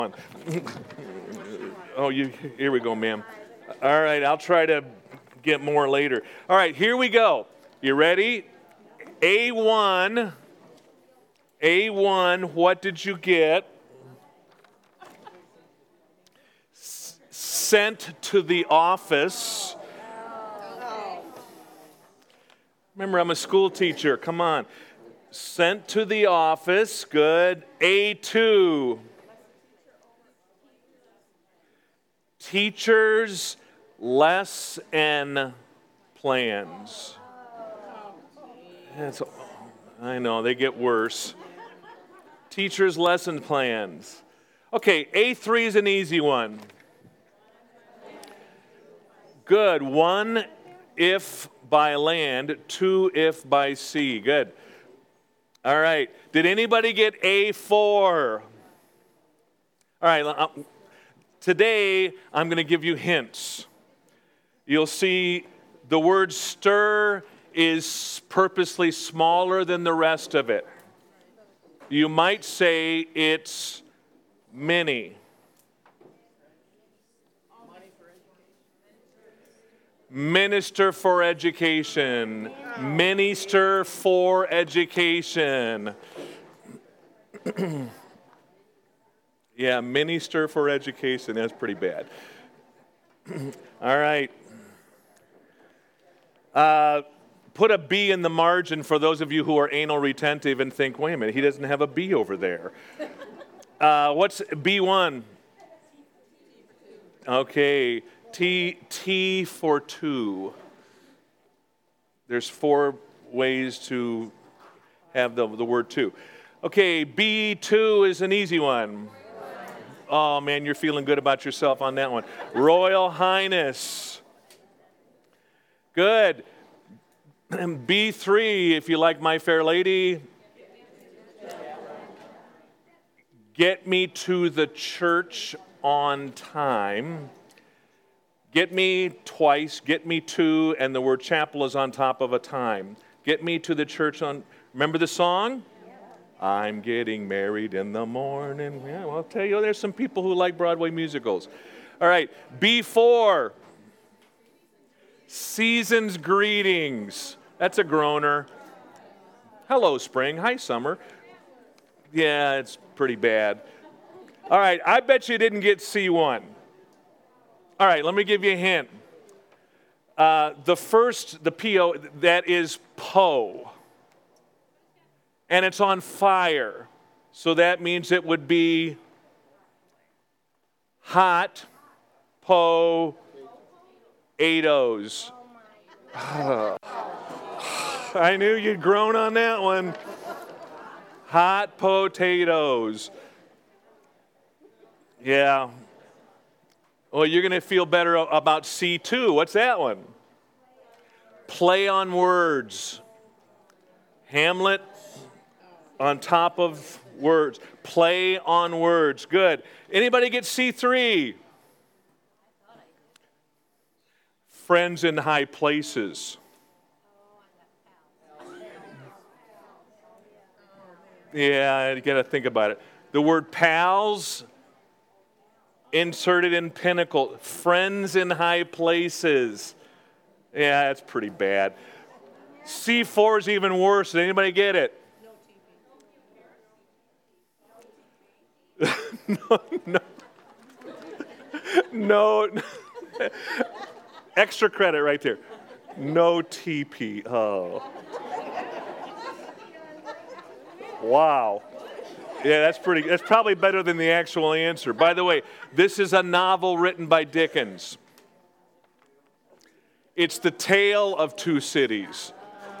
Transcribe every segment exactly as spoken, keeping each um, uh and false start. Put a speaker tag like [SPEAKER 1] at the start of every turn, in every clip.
[SPEAKER 1] Oh, you. Here we go, ma'am. All right, I'll try to get more later. All right, here we go. You ready? A one. A one, what did you get? S- sent to the office. Remember, I'm a school teacher. Come on. Sent to the office. Good. A two. Teachers' lesson plans. That's, I know, they get worse. Teachers' lesson plans. Okay, A three is an easy one. Good. One, if by land. Two, if by sea. Good. All right. Did anybody get A four? All right. Today, I'm going to give you hints. You'll see the word stir is purposely smaller than the rest of it. You might say it's mini. Minister for Education. Minister for Education. Yeah, Minister for Education. That's pretty bad. All right. Uh, put a B in the margin for those of you who are anal retentive and think, wait a minute, he doesn't have a B over there. Uh, what's B one? Okay, T, T for two. There's four ways to have the, the word two. Okay, B two is an easy one. Oh, man, you're feeling good about yourself on that one. Royal Highness. Good. B three, if you like My Fair Lady. Get me to the church on time. Get me twice, get me to, and the word chapel is on top of a time. Get me to the church on, remember the song? I'm getting married in the morning. Yeah, well, I'll tell you, there's some people who like Broadway musicals. All right, B four. Season's greetings. That's a groaner. Hello, spring. Hi, summer. Yeah, it's pretty bad. All right, I bet you didn't get C one. All right, let me give you a hint. Uh, the first, the P O, that is Poe. And it's on fire. So that means it would be hot, po-atoes. I knew you'd groan on that one. Hot potatoes. Yeah. Well, you're going to feel better about C two. What's that one? Play on words. Hamlet on top of words. Play on words. Good. Anybody get C three? Friends in high places. Yeah, you got to think about it. The word pals inserted in pinnacle. Friends in high places. Yeah, that's pretty bad. C four is even worse. Did anybody get it? no, no. No. Extra credit right there. No T P. Oh. Wow. Yeah, that's pretty, that's probably better than the actual answer. By the way, this is a novel written by Dickens. It's The Tale of Two Cities.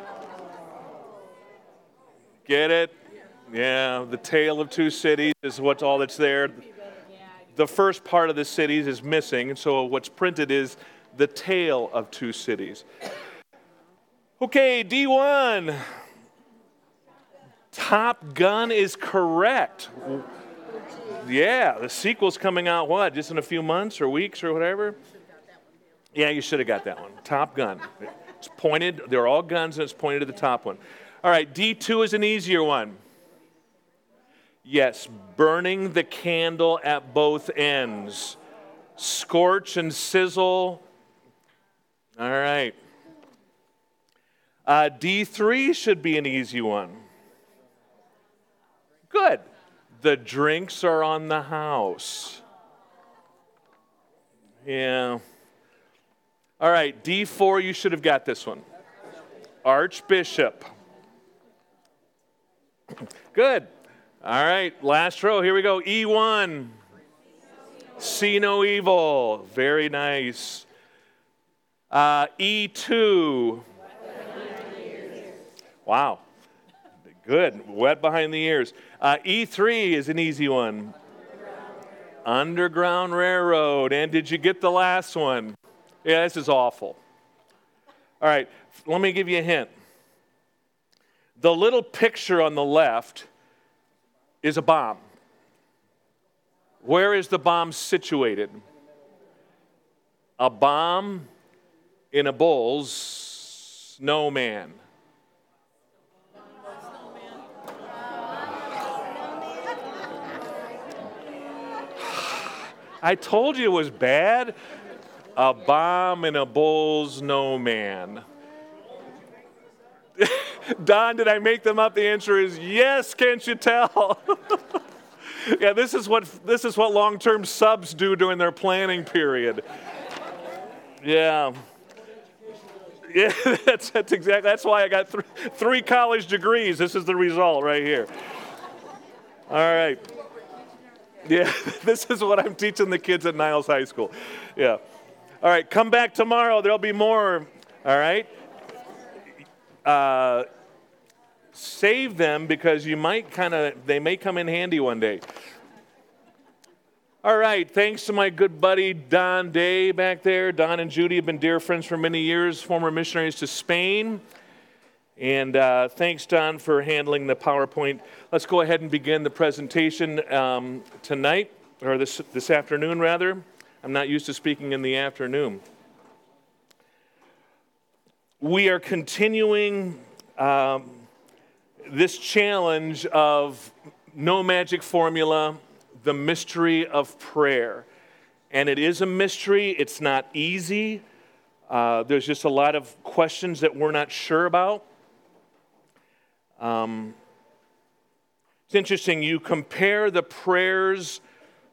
[SPEAKER 1] Get it? Yeah, The Tale of Two Cities is what's all that's there. The first part of the cities is missing, so what's printed is The Tale of Two Cities. Okay, D one. Top Gun is correct. Yeah, the sequel's coming out, what, just in a few months or weeks or whatever? Yeah, you should have got that one. Top Gun. It's pointed, they're all guns and it's pointed to the top one. All right, D two is an easier one. Yes, burning the candle at both ends. Scorch and sizzle. All right. Uh, D three should be an easy one. Good. The drinks are on the house. Yeah. All right, D four, you should have got this one. Archbishop. Good. All right, last row, here we go. E one. See no evil. Very nice. Uh, E two. Wow. Good. Wet behind the ears. Uh, E three is an easy one. Underground Railroad. And did you get the last one? Yeah, this is awful. All right, let me give you a hint. The little picture on the left is a bomb. Where is the bomb situated? A bomb in a bull's snowman. I told you it was bad. A bomb in a bull's snowman. Don, did I make them up? The answer is yes, can't you tell? Yeah, this is what this is what long-term subs do during their planning period. Yeah. Yeah, that's, that's exactly, that's why I got th- three college degrees. This is the result right here. All right. Yeah, this is what I'm teaching the kids at Niles High School. Yeah. All right, come back tomorrow. There'll be more. All right. Uh, save them because you might kind of, they may come in handy one day. All right, thanks to my good buddy Don Day back there. Don and Judy have been dear friends for many years, former missionaries to Spain. And uh, thanks, Don, for handling the PowerPoint. Let's go ahead and begin the presentation um, tonight, or this, this afternoon, rather. I'm not used to speaking in the afternoon. We are continuing um, this challenge of no magic formula, the mystery of prayer. And it is a mystery. It's not easy. Uh, there's just a lot of questions that we're not sure about. Um, it's interesting. You compare the prayers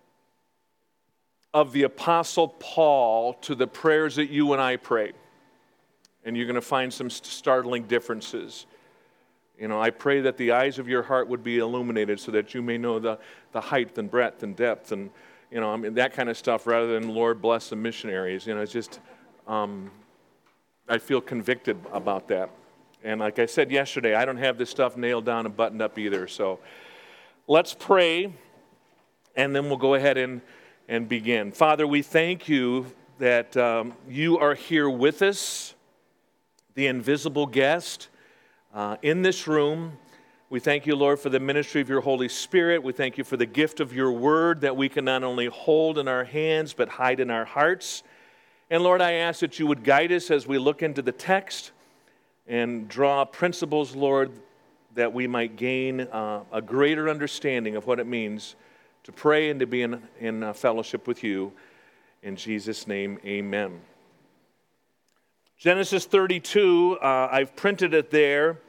[SPEAKER 1] of the Apostle Paul to the prayers that you and I pray. And you're going to find some startling differences. You know, I pray that the eyes of your heart would be illuminated so that you may know the, the height and breadth and depth and, you know, I mean, that kind of stuff rather than, Lord, bless the missionaries. You know, it's just, um, I feel convicted about that. And like I said yesterday, I don't have this stuff nailed down and buttoned up either. So let's pray, and then we'll go ahead and, and begin. Father, we thank you that um, you are here with us, the invisible guest. Uh, in this room, we thank you, Lord, for the ministry of your Holy Spirit. We thank you for the gift of your word that we can not only hold in our hands, but hide in our hearts. And Lord, I ask that you would guide us as we look into the text and draw principles, Lord, that we might gain uh, a greater understanding of what it means to pray and to be in, in uh, fellowship with you. In Jesus' name, amen. Genesis thirty-two, uh, I've printed it there.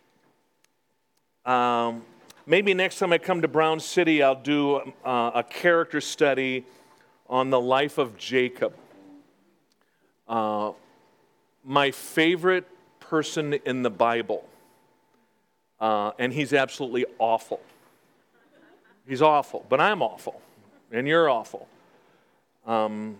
[SPEAKER 1] Um, maybe next time I come to Brown City, I'll do uh, a character study on the life of Jacob. Uh, my favorite person in the Bible, uh, and he's absolutely awful. He's awful, but I'm awful, and you're awful. Um,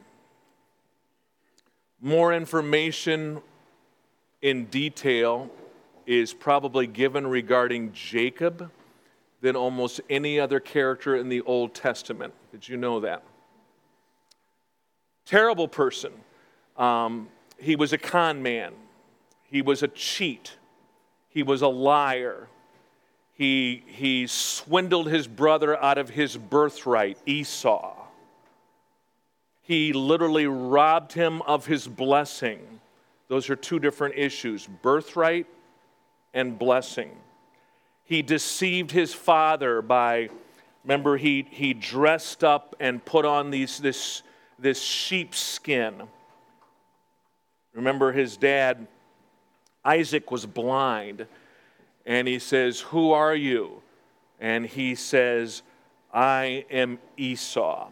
[SPEAKER 1] More information in detail is probably given regarding Jacob than almost any other character in the Old Testament. Did you know that? Terrible person. Um, he was a con man. He was a cheat. He was a liar. He, he swindled his brother out of his birthright, Esau. He literally robbed him of his blessing. Those are two different issues, birthright and blessing. He deceived his father by Remember, he, he dressed up and put on these, this, this sheepskin. Remember, his dad, Isaac, was blind. And he says, "Who are you?" And he says, "I am Esau."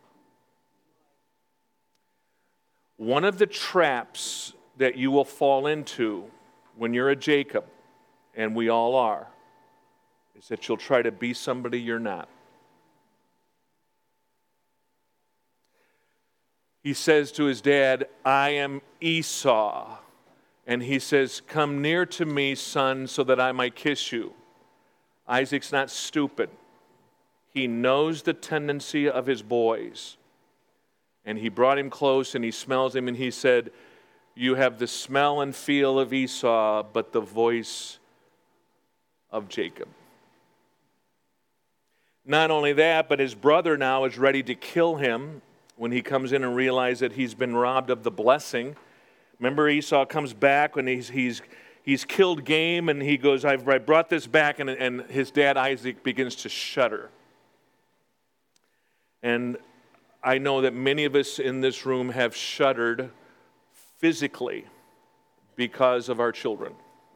[SPEAKER 1] One of the traps that you will fall into when you're a Jacob, and we all are, is that you'll try to be somebody you're not. He says to his dad, "I am Esau." And he says, "Come near to me, son, so that I might kiss you." Isaac's not stupid. He knows the tendency of his boys. And he brought him close and he smells him and he said, "You have the smell and feel of Esau, but the voice of Jacob." Not only that, but his brother now is ready to kill him when he comes in and realizes that he's been robbed of the blessing. Remember, Esau comes back when he's he's he's killed game, and he goes, "I've I brought this back," and, and his dad Isaac begins to shudder. And I know that many of us in this room have shuddered physically because of our children.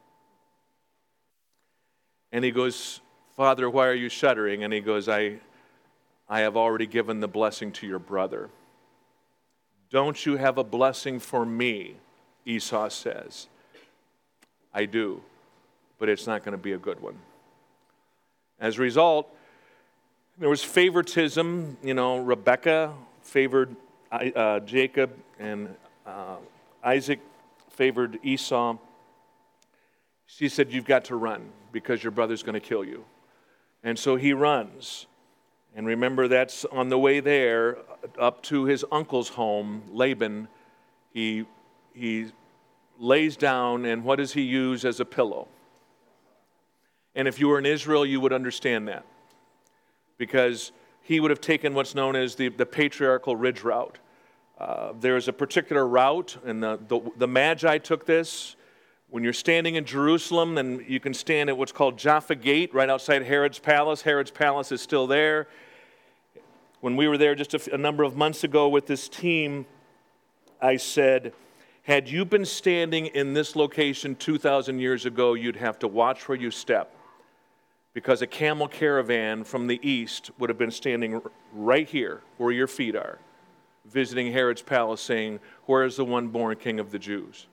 [SPEAKER 1] And he goes, "Father, why are you shuddering?" And he goes, I, I have already given the blessing to your brother. "Don't you have a blessing for me?" Esau says. "I do, but it's not going to be a good one." As a result, there was favoritism. You know, Rebekah favored uh, Jacob, and uh, Isaac favored Esau. She said, "You've got to run because your brother's going to kill you." And so he runs. And remember, that's on the way there up to his uncle's home, Laban. He, he lays down, and what does he use as a pillow? And if you were in Israel, you would understand that, because he would have taken what's known as the, the patriarchal ridge route. Uh, there is a particular route, and the, the, the Magi took this. When you're standing in Jerusalem, then you can stand at what's called Jaffa Gate, right outside Herod's palace. Herod's palace is still there. When we were there just a, a number of months ago with this team, I said, had you been standing in this location two thousand years ago, you'd have to watch where you step, because a camel caravan from the east would have been standing right here where your feet are, visiting Herod's palace saying, "Where is the one born king of the Jews?"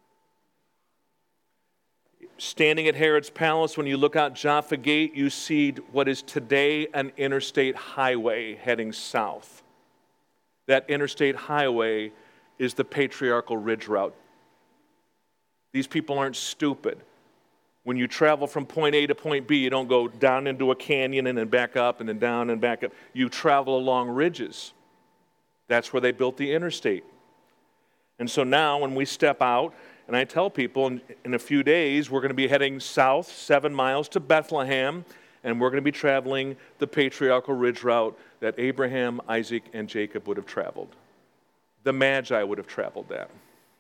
[SPEAKER 1] Standing at Herod's palace, when you look out Jaffa Gate, you see what is today an interstate highway heading south. That interstate highway is the patriarchal ridge route. These people aren't stupid. When you travel from point A to point B, you don't go down into a canyon and then back up and then down and back up. You travel along ridges. That's where they built the interstate. And so now when we step out, and I tell people in, in a few days, we're going to be heading south seven miles to Bethlehem, and we're going to be traveling the patriarchal ridge route that Abraham, Isaac, and Jacob would have traveled. The Magi would have traveled that.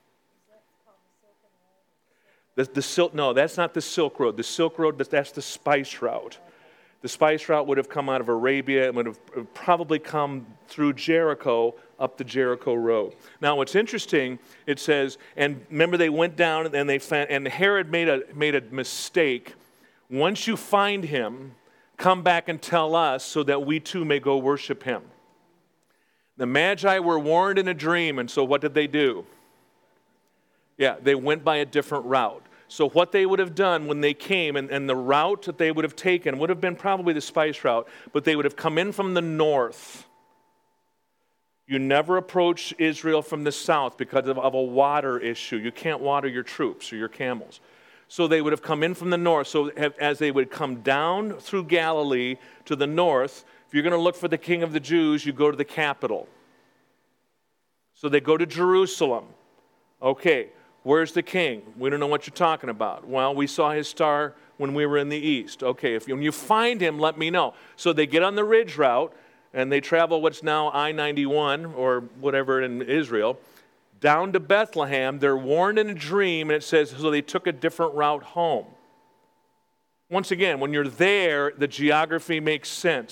[SPEAKER 1] The, the Silk, no, that's not the Silk Road. The Silk Road, that's the spice route. The spice route would have come out of Arabia and would have probably come through Jericho up the Jericho Road. Now, what's interesting, it says, and remember they went down and they found, and Herod made a made a mistake. Once you find him, come back and tell us so that we too may go worship him. The Magi were warned in a dream, and so what did they do? Yeah, they went by a different route. So what they would have done when they came, and, and the route that they would have taken would have been probably the spice route, but they would have come in from the north. You never approach Israel from the south because of, of a water issue. You can't water your troops or your camels. So they would have come in from the north. So have, as they would come down through Galilee to the north, if you're going to look for the King of the Jews, you go to the capital. So they go to Jerusalem. Okay. Where's the king? We don't know what you're talking about. Well, we saw his star when we were in the east. Okay, if you, when you find him, let me know. So they get on the ridge route, and they travel what's now I ninety-one, or whatever in Israel, down to Bethlehem. They're warned in a dream, and it says, so they took a different route home. Once again, when you're there, the geography makes sense.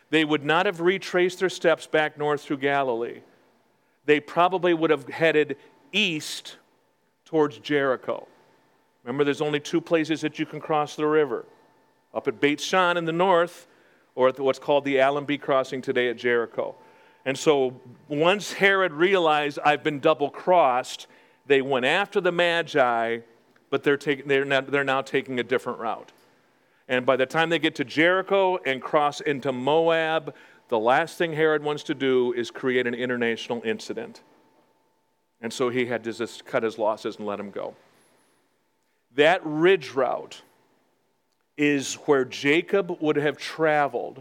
[SPEAKER 1] They would not have retraced their steps back north through Galilee. They probably would have headed east towards Jericho. Remember, there's only two places that you can cross the river. Up at Beit Shan in the north, or at what's called the Allenby crossing today at Jericho. And so once Herod realized I've been double-crossed, they went after the Magi, but they're, taking, they're, not, they're now taking a different route. And by the time they get to Jericho and cross into Moab, the last thing Herod wants to do is create an international incident. And so he had to just cut his losses and let him go. That ridge route is where Jacob would have traveled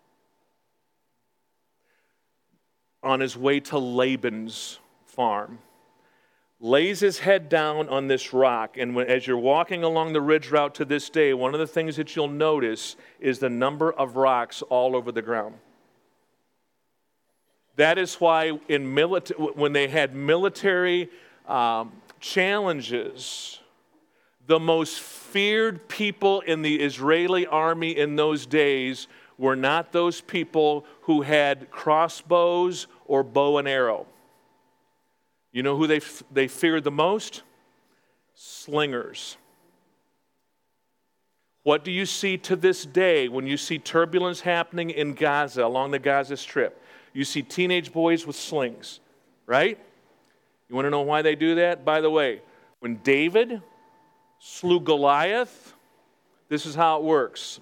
[SPEAKER 1] on his way to Laban's farm. Lays his head down on this rock, and when, as you're walking along the ridge route to this day, one of the things that you'll notice is the number of rocks all over the ground. That is why in milita- when they had military um, challenges, the most feared people in the Israeli army in those days were not those people who had crossbows or bow and arrow. You know who they, they feared the most? Slingers. What do you see to this day when you see turbulence happening in Gaza, along the Gaza Strip? You see teenage boys with slings, right? You want to know why they do that? By the way, when David slew Goliath, this is how it works.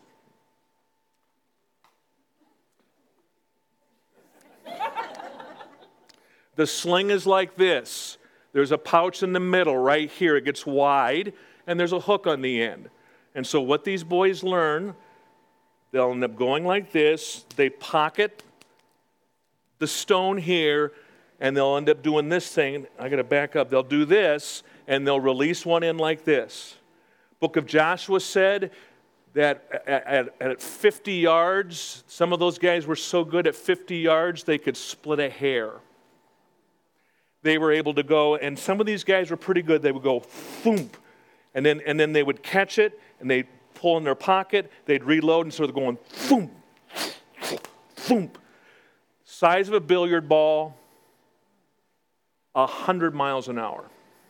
[SPEAKER 1] The sling is like this. There's a pouch in the middle right here. It gets wide, and there's a hook on the end. And so what these boys learn, they'll end up going like this. They pocket the stone here, and they'll end up doing this thing. I got to back up. They'll do this, and they'll release one in like this. Book of Joshua said that at, at, at fifty yards, some of those guys were so good at fifty yards, they could split a hair. They were able to go, and some of these guys were pretty good. They would go, thump, and then and then they would catch it, and they'd pull in their pocket, they'd reload, and so they're going, thump, thump. Size of a billiard ball, a hundred miles an hour.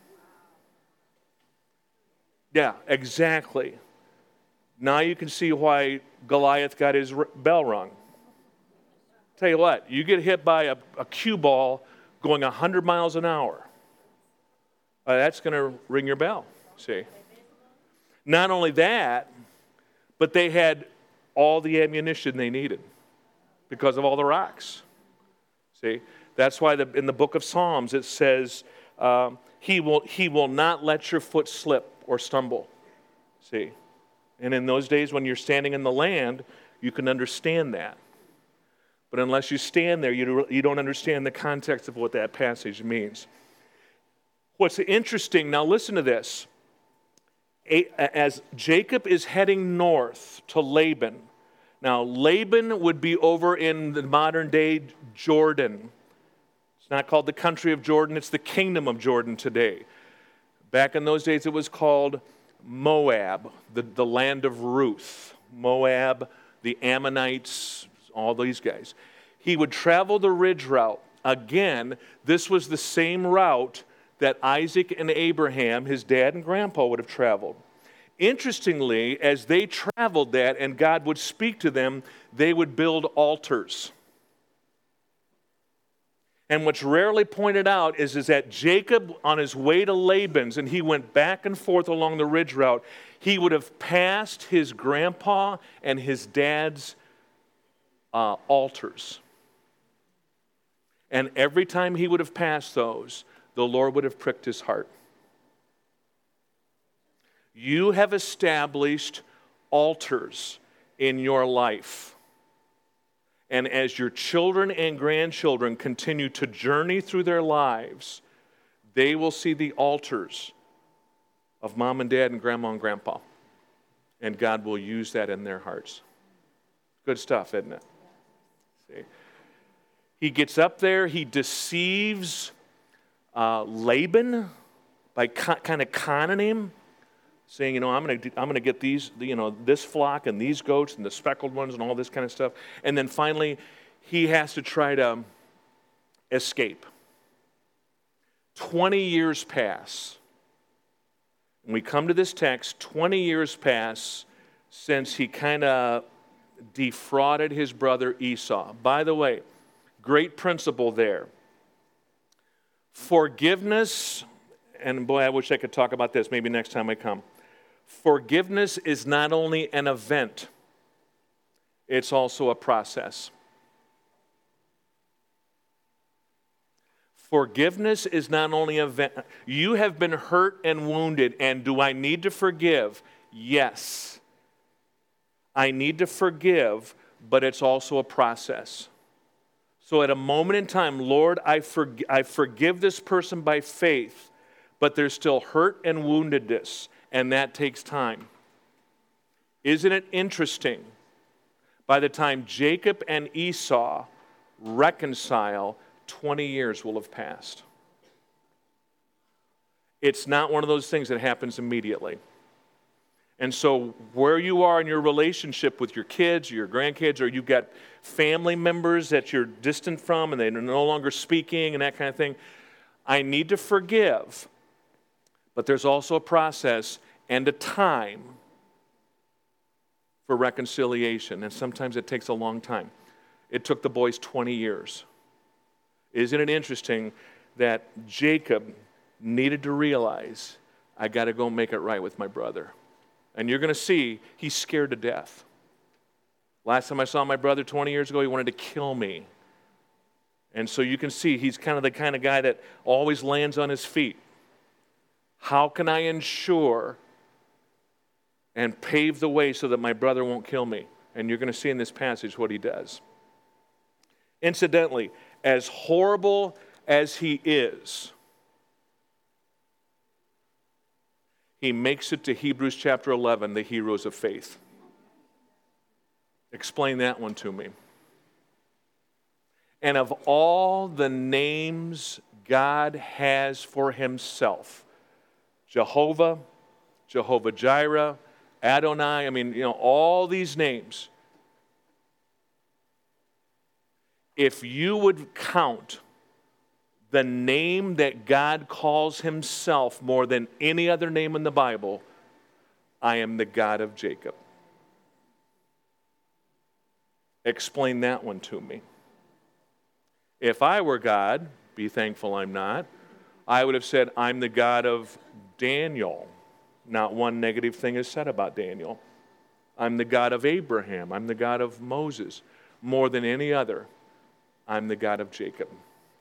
[SPEAKER 1] Yeah, exactly. Now you can see why Goliath got his bell rung. Tell you what, you get hit by a, a cue ball going a hundred miles an hour. Uh, that's going to ring your bell, see. Not only that, but they had all the ammunition they needed because of all the rocks. See, that's why the, in the book of Psalms it says, um, he will, he will not let your foot slip or stumble. See, and in those days when you're standing in the land, you can understand that. But unless you stand there, you, you don't understand the context of what that passage means. What's interesting, now listen to this. As Jacob is heading north to Laban, now Laban would be over in the modern day Jordan. It's not called the country of Jordan, it's the kingdom of Jordan today. Back in those days it was called Moab, the, the land of Ruth. Moab, the Ammonites, all these guys. He would travel the ridge route. Again, this was the same route that Isaac and Abraham, his dad and grandpa, would have traveled. Interestingly, as they traveled that and God would speak to them, they would build altars. And what's rarely pointed out is, is that Jacob, on his way to Laban's, and he went back and forth along the ridge route, he would have passed his grandpa and his dad's uh, altars. And every time he would have passed those, the Lord would have pricked his heart. You have established altars in your life. And as your children and grandchildren continue to journey through their lives, they will see the altars of mom and dad and grandma and grandpa. And God will use that in their hearts. Good stuff, isn't it? See? He gets up there, he deceives uh, Laban by co- kind of conning him. saying, you know, I'm going to I'm going to get these, you know, this flock and these goats and the speckled ones and all this kind of stuff. And then finally, he has to try to escape. twenty years pass. When we come to this text, twenty years pass since he kind of defrauded his brother Esau. By the way, great principle there. Forgiveness, and boy, I wish I could talk about this maybe next time I come. Forgiveness is not only an event, it's also a process. Forgiveness is not only an event. You have been hurt and wounded, and do I need to forgive? Yes. I need to forgive, but it's also a process. So at a moment in time, Lord, I, forg- I forgive this person by faith, but there's still hurt and woundedness, and that takes time. Isn't it interesting? By the time Jacob and Esau reconcile, twenty years will have passed. It's not one of those things that happens immediately. And so where you are in your relationship with your kids, or your grandkids, or you've got family members that you're distant from and they're no longer speaking and that kind of thing, I need to forgive. But there's also a process and a time for reconciliation. And sometimes it takes a long time. It took the boys twenty years. Isn't it interesting that Jacob needed to realize, I got to go make it right with my brother. And you're going to see he's scared to death. Last time I saw my brother twenty years ago, he wanted to kill me. And so you can see he's kind of the kind of guy that always lands on his feet. How can I ensure and pave the way so that my brother won't kill me? And you're going to see in this passage what he does. Incidentally, as horrible as he is, he makes it to Hebrews chapter eleven, the heroes of faith. Explain that one to me. And of all the names God has for himself, Jehovah, Jehovah Jireh, Adonai, I mean, you know, all these names. If you would count the name that God calls himself more than any other name in the Bible, I am the God of Jacob. Explain that one to me. If I were God, be thankful I'm not, I would have said, I'm the God of Daniel. Not one negative thing is said about Daniel. I'm the God of Abraham. I'm the God of Moses. More than any other, I'm the God of Jacob.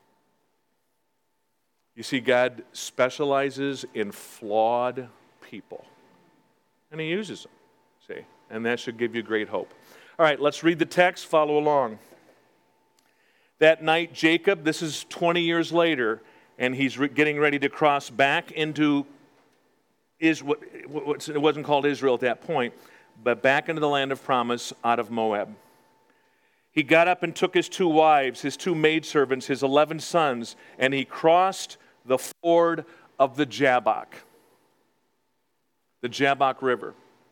[SPEAKER 1] You see, God specializes in flawed people. And he uses them, see? And that should give you great hope. All right, let's read the text, follow along. That night, Jacob, this is twenty years later, and he's re- getting ready to cross back into Israel. It wasn't called Israel at that point, but back into the land of promise out of Moab. He got up and took his two wives, his two maidservants, his eleven sons, and he crossed the ford of the Jabbok, the Jabbok River.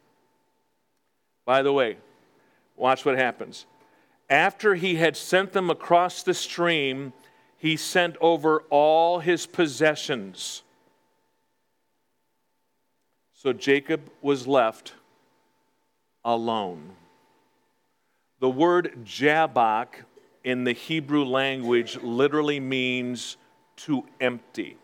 [SPEAKER 1] By the way, watch what happens. After he had sent them across the stream, he sent over all his possessions. So Jacob was left alone. The word Jabbok in the Hebrew language literally means to empty.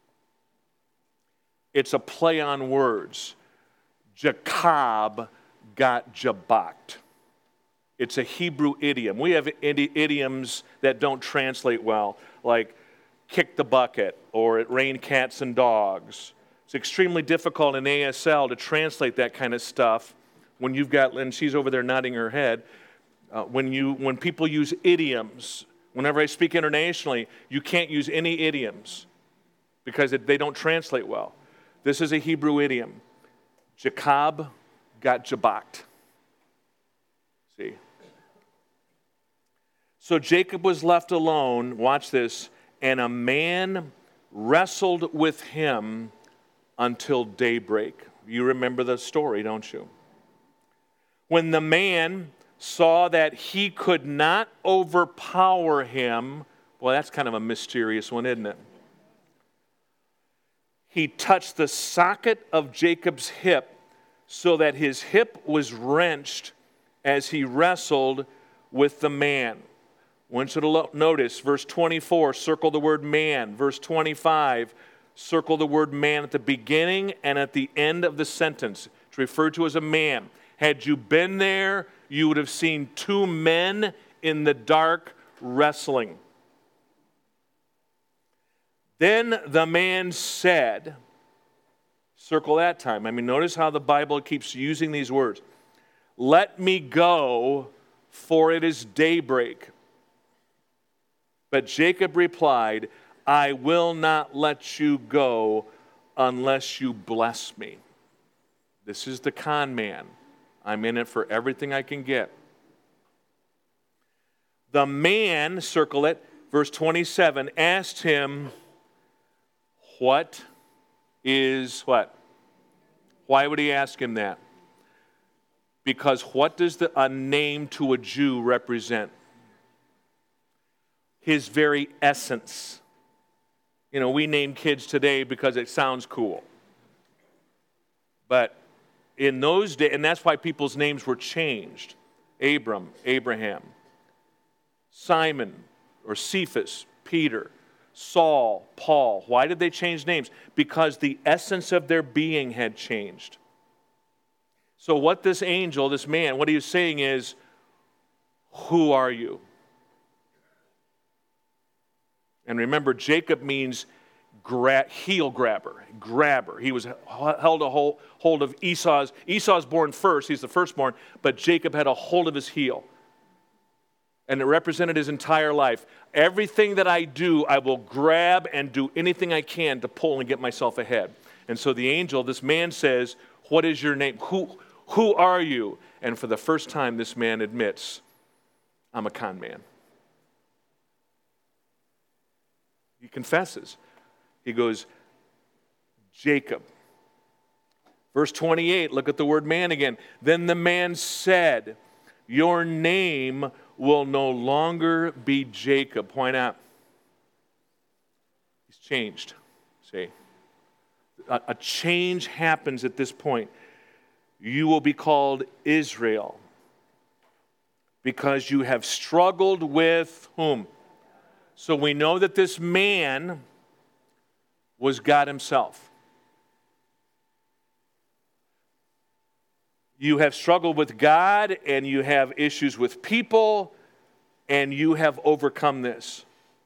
[SPEAKER 1] It's a play on words. Jacob got jabboked. It's a Hebrew idiom. We have idioms that don't translate well, like kick the bucket or it rained cats and dogs. It's extremely difficult in A S L to translate that kind of stuff when you've got, and she's over there nodding her head, uh, when you when people use idioms. Whenever I speak internationally, you can't use any idioms because it, they don't translate well. This is a Hebrew idiom. Jacob got jabboked. See? So Jacob was left alone, watch this, and a man wrestled with him until daybreak. You remember the story, don't you? When the man saw that he could not overpower him, well, that's kind of a mysterious one, isn't it? He touched the socket of Jacob's hip so that his hip was wrenched as he wrestled with the man. I want you to lo- notice verse twenty-four, circle the word man. Verse twenty-five, circle the word man at the beginning and at the end of the sentence. It's referred to as a man. Had you been there, you would have seen two men in the dark wrestling. Then the man said, circle that time. I mean, notice how the Bible keeps using these words. Let me go, for it is daybreak. But Jacob replied, I will not let you go unless you bless me. This is the con man. I'm in it for everything I can get. The man, circle it, verse twenty-seven, asked him, what is what? Why would he ask him that? Because what does the, a name to a Jew represent? His very essence. You know, we name kids today because it sounds cool. But in those days, and that's why people's names were changed. Abram, Abraham. Simon, or Cephas, Peter. Saul, Paul. Why did they change names? Because the essence of their being had changed. So what this angel, this man, what he was saying is, who are you? And remember, Jacob means gra- heel grabber, grabber. He was held a hold, hold of Esau's. Esau's born first, he's the firstborn, but Jacob had a hold of his heel. And it represented his entire life. Everything that I do, I will grab and do anything I can to pull and get myself ahead. And so the angel, this man says, what is your name? Who, who are you? And for the first time, this man admits, I'm a con man. He confesses. He goes, Jacob. Verse twenty-eight, look at the word man again. Then the man said, your name will no longer be Jacob. Why not? He's changed. See? A, a change happens at this point. You will be called Israel because you have struggled with whom? So we know that this man was God himself. You have struggled with God, and you have issues with people, and you have overcome this.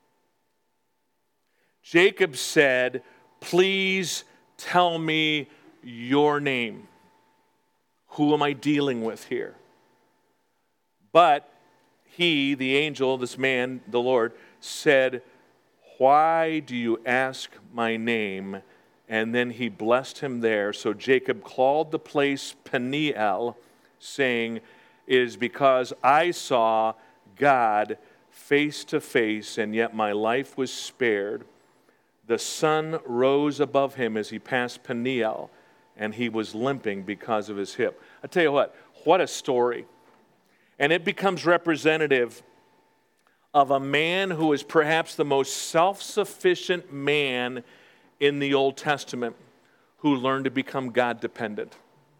[SPEAKER 1] Jacob said, please tell me your name. Who am I dealing with here? But he, the angel, this man, the Lord, said, why do you ask my name? And then he blessed him there. So Jacob called the place Peniel, saying, it is because I saw God face to face, and yet my life was spared. The sun rose above him as he passed Peniel, and he was limping because of his hip. I tell you what, what a story. And it becomes representative of a man who is perhaps the most self-sufficient man in the Old Testament, who learned to become God-dependent.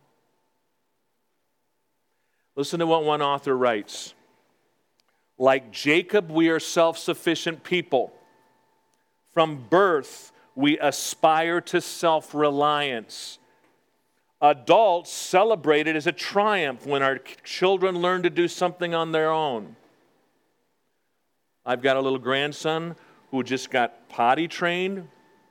[SPEAKER 1] Listen to what one author writes. Like Jacob, we are self-sufficient people. From birth, we aspire to self-reliance. Adults celebrate it as a triumph when our children learn to do something on their own. I've got a little grandson who just got potty trained,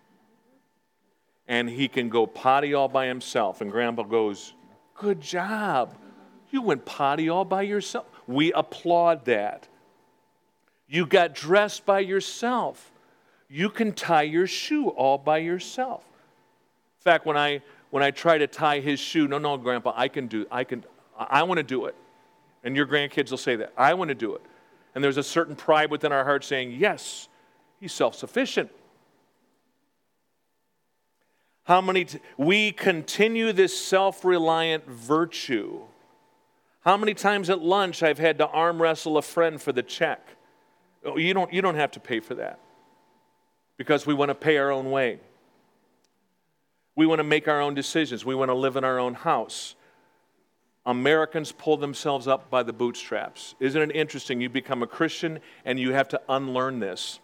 [SPEAKER 1] and he can go potty all by himself. And Grandpa goes, good job. You went potty all by yourself. We applaud that. You got dressed by yourself. You can tie your shoe all by yourself. In fact, when I when I try to tie his shoe, no, no, Grandpa, I can do, I can, I want to do it. And your grandkids will say that. I want to do it. And there's a certain pride within our heart saying, yes, he's self-sufficient. How many, t- we continue this self-reliant virtue. How many times at lunch I've had to arm wrestle a friend for the check? Oh, you don't, you don't have to pay for that because we want to pay our own way. We want to make our own decisions. We want to live in our own house. Americans pull themselves up by the bootstraps. Isn't it interesting? You become a Christian and you have to unlearn this.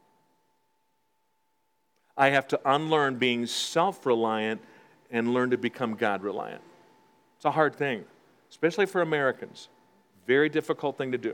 [SPEAKER 1] I have to unlearn being self-reliant and learn to become God-reliant. It's a hard thing, especially for Americans. Very difficult thing to do.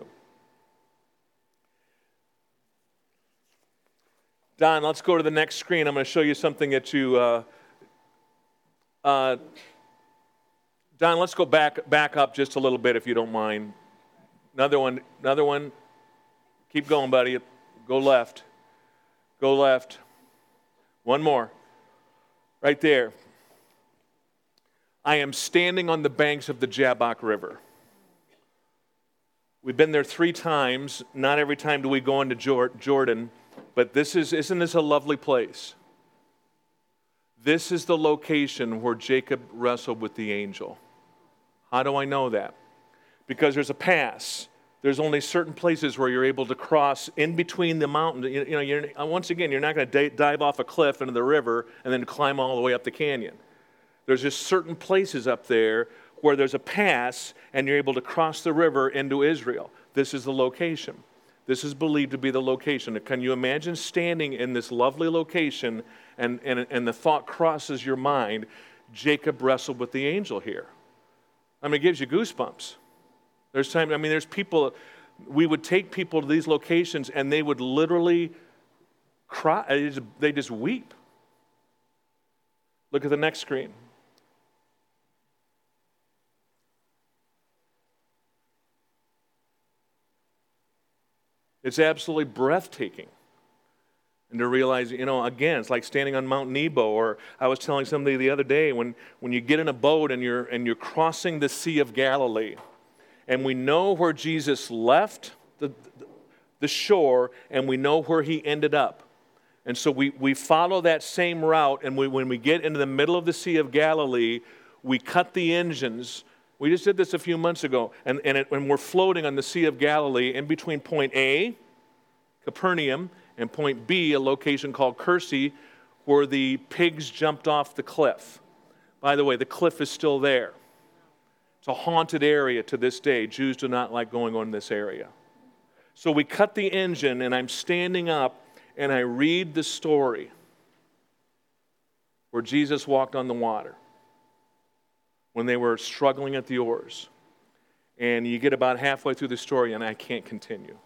[SPEAKER 1] Don, let's go to the next screen. I'm going to show you something that you... Uh, uh, Don, let's go back back up just a little bit if you don't mind. Another one. Another one. Keep going, buddy. Go left. Go left. One more. Right there. I am standing on the banks of the Jabbok River. We've been there three times. Not every time do we go into Jordan, but this is, isn't this a lovely place? This is the location where Jacob wrestled with the angel. How do I know that? Because there's a pass. There's only certain places where you're able to cross in between the mountains. You, you know, you're, once again, you're not going to dive off a cliff into the river and then climb all the way up the canyon. There's just certain places up there where there's a pass and you're able to cross the river into Israel. This is the location. This is believed to be the location. Can you imagine standing in this lovely location and, and, and the thought crosses your mind, Jacob wrestled with the angel here? I mean, it gives you goosebumps. There's time, I mean, there's people, we would take people to these locations and they would literally cry, they just, they just weep. Look at the next screen. It's absolutely breathtaking. And to realize, you know, again, it's like standing on Mount Nebo, or I was telling somebody the other day, when, when you get in a boat and you're, and you're crossing the Sea of Galilee, and we know where Jesus left the, the shore, and we know where he ended up. And so we, we follow that same route, and we, when we get into the middle of the Sea of Galilee, we cut the engines. We just did this a few months ago, and, and, it, and we're floating on the Sea of Galilee in between point A, Capernaum, and point B, a location called Kursi, where the pigs jumped off the cliff. By the way, the cliff is still there. It's a haunted area to this day. Jews do not like going on this area. So we cut the engine, and I'm standing up, and I read the story where Jesus walked on the water when they were struggling at the oars. And you get about halfway through the story, and I can't continue.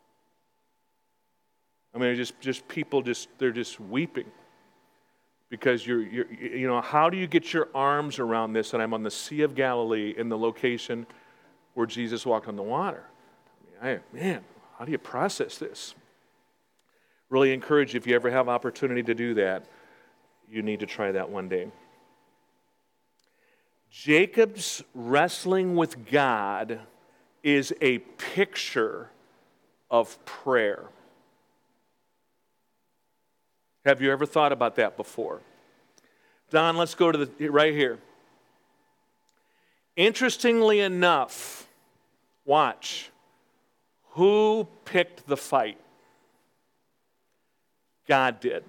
[SPEAKER 1] I mean, just just people just they're just weeping because you're you're you know, how do you get your arms around this? And I'm on the Sea of Galilee in the location where Jesus walked on the water. I mean, I, man, how do you process this? Really encourage you, if you ever have opportunity to do that, you need to try that one day. Jacob's wrestling with God is a picture of prayer. Have you ever thought about that before? Don, let's go to the right here. Interestingly enough, watch, who picked the fight? God did.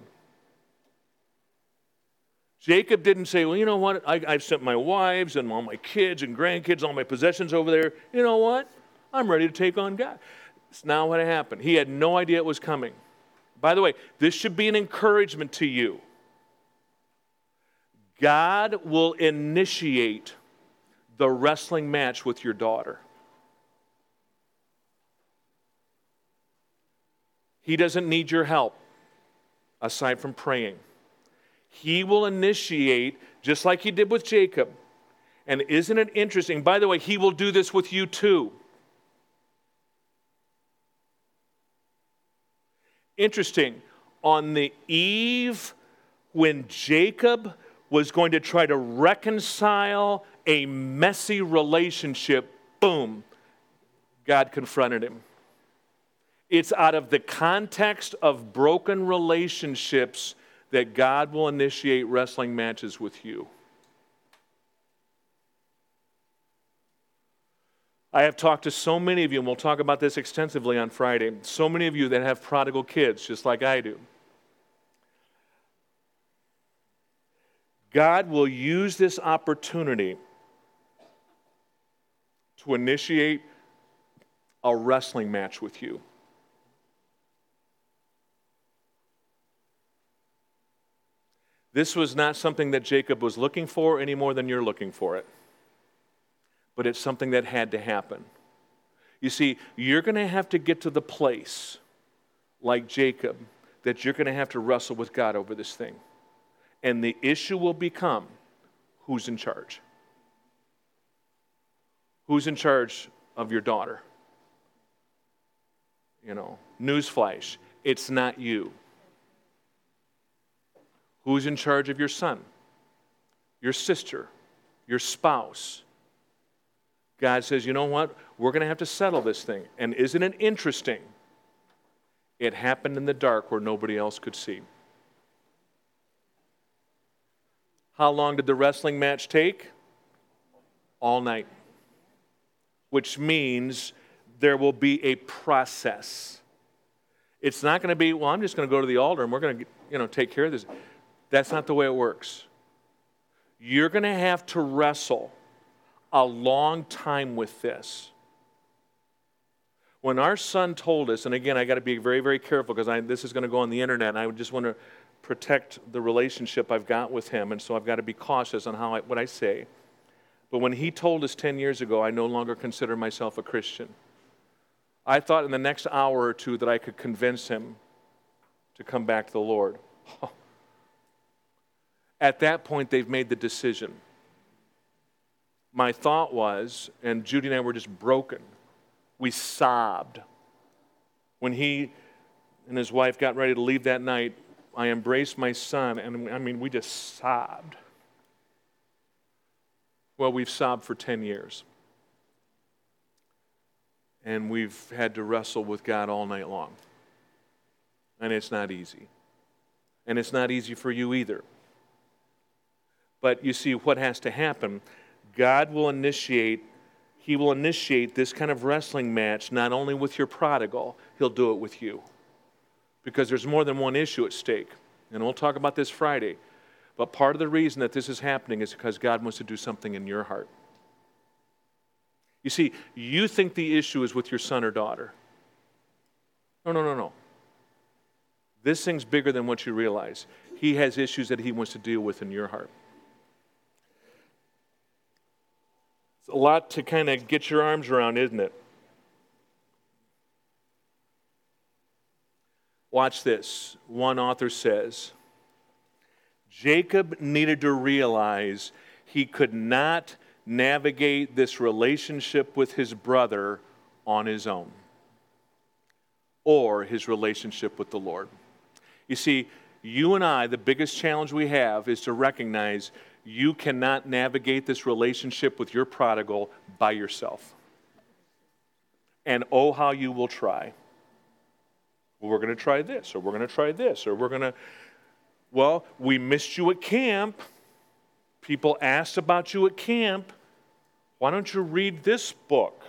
[SPEAKER 1] Jacob didn't say, well, you know what, I, I've sent my wives and all my kids and grandkids, all my possessions over there. You know what? I'm ready to take on God. It's not what happened. He had no idea it was coming. By the way, this should be an encouragement to you. God will initiate the wrestling match with your daughter. He doesn't need your help, aside from praying. He will initiate, just like he did with Jacob. And isn't it interesting? By the way, he will do this with you too. Interesting. On the eve when Jacob was going to try to reconcile a messy relationship, boom, God confronted him. It's out of the context of broken relationships that God will initiate wrestling matches with you. I have talked to so many of you, and we'll talk about this extensively on Friday, so many of you that have prodigal kids, just like I do. God will use this opportunity to initiate a wrestling match with you. This was not something that Jacob was looking for any more than you're looking for it. But it's something that had to happen. You see, you're going to have to get to the place, like Jacob, that you're going to have to wrestle with God over this thing. And the issue will become, who's in charge? Who's in charge of your daughter? You know, newsflash, it's not you. Who's in charge of your son? Your sister? Your spouse? God says, you know what? We're going to have to settle this thing. And isn't it interesting? It happened in the dark where nobody else could see. How long did the wrestling match take? All night. Which means there will be a process. It's not going to be, well, I'm just going to go to the altar and we're going to, you know, take care of this. That's not the way it works. You're going to have to wrestle a long time with this. When our son told us, and again, I got to be very, very careful because this is going to go on the internet, and I just want to protect the relationship I've got with him, and so I've got to be cautious on how I, what I say. But when he told us ten years ago, I no longer consider myself a Christian, I thought in the next hour or two that I could convince him to come back to the Lord. At that point, they've made the decision. My thought was, and Judy and I were just broken. We sobbed. When he and his wife got ready to leave that night, I embraced my son, and I mean, we just sobbed. Well, we've sobbed for ten years. And we've had to wrestle with God all night long. And it's not easy. And it's not easy for you either. But you see, what has to happen, God will initiate, He will initiate this kind of wrestling match not only with your prodigal, He'll do it with you. Because there's more than one issue at stake. And we'll talk about this Friday. But part of the reason that this is happening is because God wants to do something in your heart. You see, you think the issue is with your son or daughter. No, no, no, no. This thing's bigger than what you realize. He has issues that He wants to deal with in your heart. It's a lot to kind of get your arms around, isn't it? Watch this. One author says, Jacob needed to realize he could not navigate this relationship with his brother on his own, or his relationship with the Lord. You see, you and I, the biggest challenge we have is to recognize you cannot navigate this relationship with your prodigal by yourself. And oh, how you will try. Well, we're going to try this, or we're going to try this, or we're going to, well, we missed you at camp. People asked about you at camp. Why don't you read this book?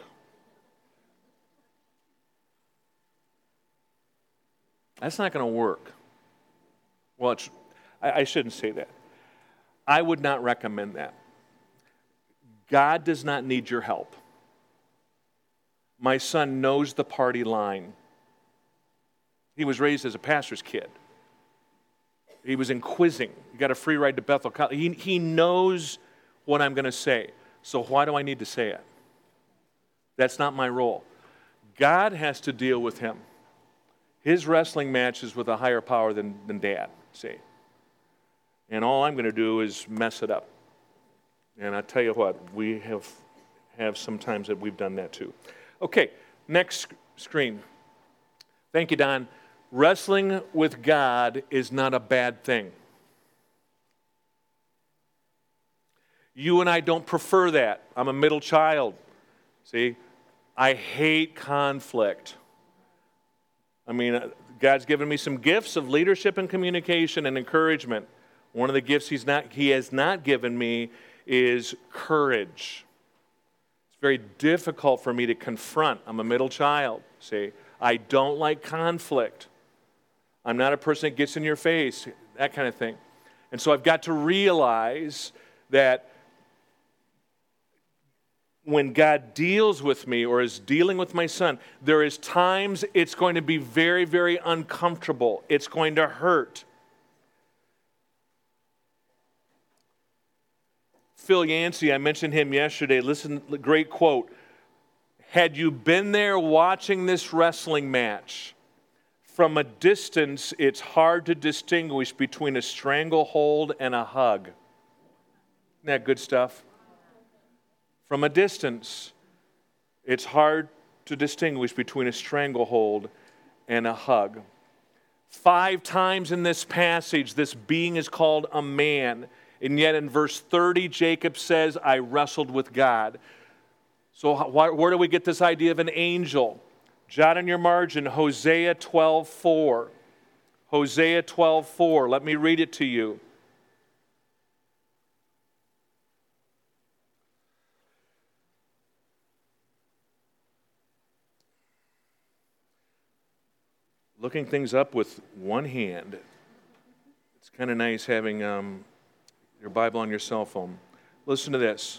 [SPEAKER 1] That's not going to work. Well, it's, I, I shouldn't say that. I would not recommend that. God does not need your help. My son knows the party line. He was raised as a pastor's kid. He was in quizzing. He got a free ride to Bethel College. He, he knows what I'm going to say. So why do I need to say it? That's not my role. God has to deal with him. His wrestling match is with a higher power than, than Dad, see. And all I'm going to do is mess it up. And I tell you what, we have, have some times that we've done that too. Okay, next sc- screen. Thank you, Don. Wrestling with God is not a bad thing. You and I don't prefer that. I'm a middle child. See, I hate conflict. I mean, God's given me some gifts of leadership and communication and encouragement. One of the gifts he's not, he has not given me is courage. It's very difficult for me to confront. I'm a middle child, see. I don't like conflict. I'm not a person that gets in your face, that kind of thing. And so I've got to realize that when God deals with me or is dealing with my son, there is times it's going to be very, very uncomfortable. It's going to hurt. Phil Yancey, I mentioned him yesterday. Listen, great quote. Had you been there watching this wrestling match, from a distance, it's hard to distinguish between a stranglehold and a hug. Isn't that good stuff? From a distance, it's hard to distinguish between a stranglehold and a hug. Five times in this passage, this being is called a man. And yet in verse thirty, Jacob says, I wrestled with God. So where do we get this idea of an angel? Jot in your margin, Hosea twelve four. Hosea twelve four. Let me read it to you. Looking things up with one hand. It's kind of nice having um, your Bible on your cell phone. Listen to this.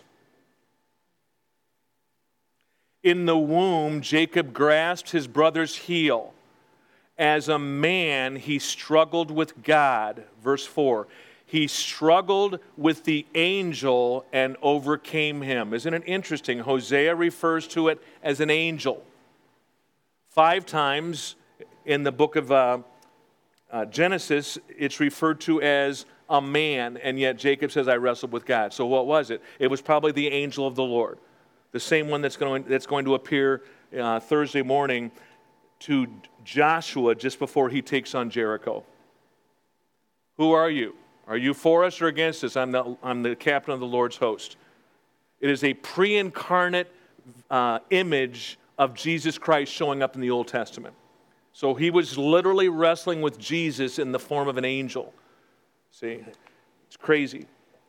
[SPEAKER 1] In the womb, Jacob grasped his brother's heel. As a man, he struggled with God. Verse four. He struggled with the angel and overcame him. Isn't it interesting? Hosea refers to it as an angel. Five times in the book of uh, uh, Genesis, it's referred to as a man, and yet Jacob says, I wrestled with God. So what was it? It was probably the angel of the Lord. The same one that's going, that's going to appear uh, Thursday morning to Joshua just before he takes on Jericho. Who are you? Are you for us or against us? I'm the, I'm the captain of the Lord's host. It is a pre-incarnate uh, image of Jesus Christ showing up in the Old Testament. So he was literally wrestling with Jesus in the form of an angel. See, it's crazy.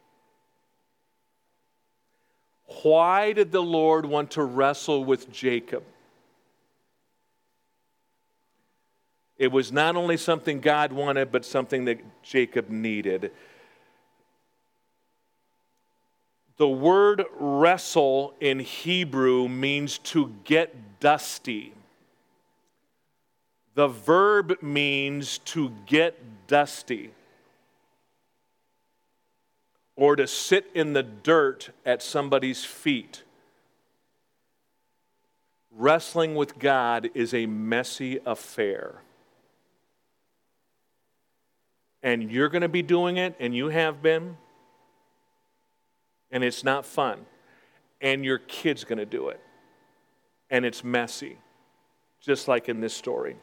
[SPEAKER 1] Why did the Lord want to wrestle with Jacob? It was not only something God wanted, but something that Jacob needed. The word wrestle in Hebrew means to get dusty. The verb means to get dusty, or to sit in the dirt at somebody's feet. Wrestling with God is a messy affair. And you're going to be doing it, and you have been, and it's not fun. And your kid's going to do it, and it's messy, just like in this story.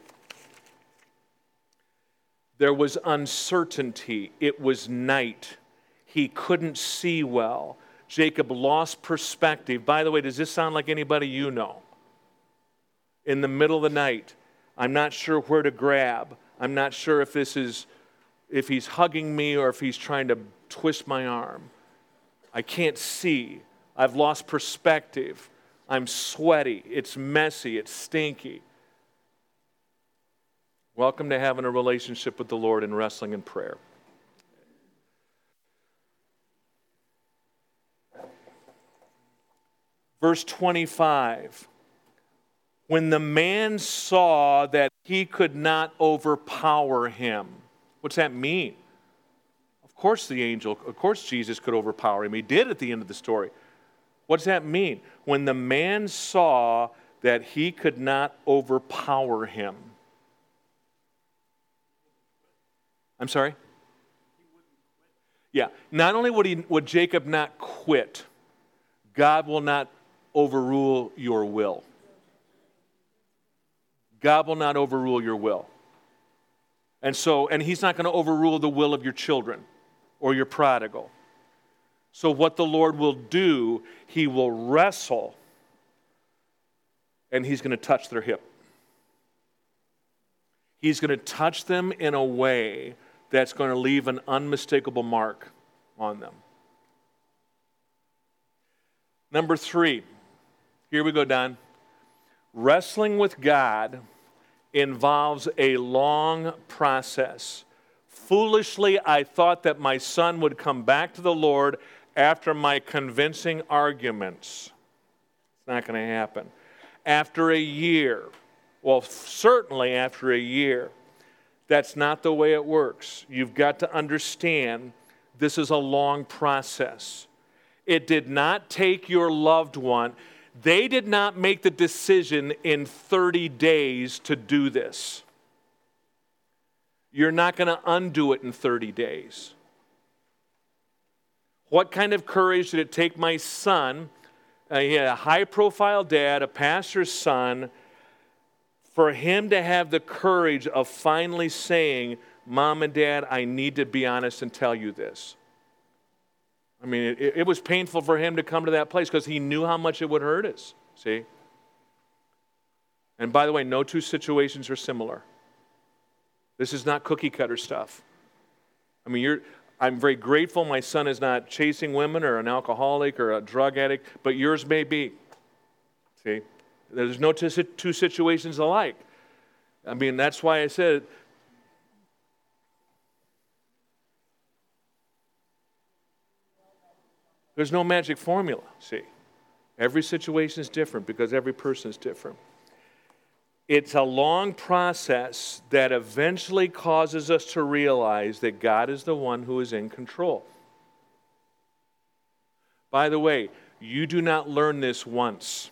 [SPEAKER 1] There was uncertainty. It was night. He couldn't see well. Jacob lost perspective. By the way, does this sound like anybody you know? In the middle of the night, I'm not sure where to grab. I'm not sure if this is, if he's hugging me or if he's trying to twist my arm. I can't see. I've lost perspective. I'm sweaty. It's messy. It's stinky. Welcome to having a relationship with the Lord and wrestling in prayer. Verse twenty-five, when the man saw that he could not overpower him. What's that mean? Of course the angel, of course Jesus could overpower him. He did at the end of the story. What does that mean? When the man saw that he could not overpower him. I'm sorry? Yeah, not only would, he, would Jacob not quit, God will not overrule your will. God will not overrule your will. And so, and he's not going to overrule the will of your children or your prodigal. So what the Lord will do, he will wrestle and he's going to touch their hip. He's going to touch them in a way that's going to leave an unmistakable mark on them. Number three, here we go, Don. Wrestling with God involves a long process. Foolishly, I thought that my son would come back to the Lord after my convincing arguments. It's not going to happen. After a year, well, certainly after a year, that's not the way it works. You've got to understand this is a long process. It did not take your loved one. They did not make the decision in thirty days to do this. You're not going to undo it in thirty days. What kind of courage did it take my son, uh, he had a high-profile dad, a pastor's son, for him to have the courage of finally saying, Mom and Dad, I need to be honest and tell you this. I mean, it, it was painful for him to come to that place because he knew how much it would hurt us, see? And by the way, no two situations are similar. This is not cookie cutter stuff. I mean, you're, I'm very grateful my son is not chasing women or an alcoholic or a drug addict, but yours may be, see? There's no two, two situations alike. I mean, that's why I said, there's no magic formula, see. Every situation is different because every person is different. It's a long process that eventually causes us to realize that God is the one who is in control. By the way, you do not learn this once.